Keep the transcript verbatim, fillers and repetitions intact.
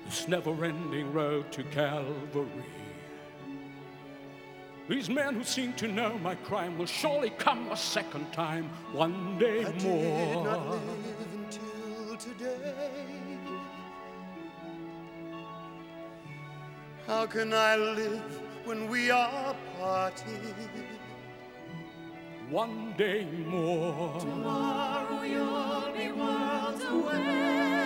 this never-ending road to Calvary. These men who seem to know my crime will surely come a second time, one day I more. did not live until today. How can I live when we are parted? One day more. Tomorrow you'll be worlds away.